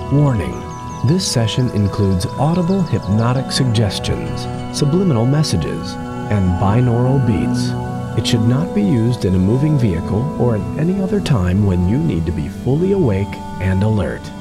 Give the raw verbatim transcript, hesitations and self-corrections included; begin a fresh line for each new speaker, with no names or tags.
Warning: this session includes audible hypnotic suggestions, subliminal messages, and binaural beats. It should not be used in a moving vehicle or at any other time when you need to be fully awake and alert.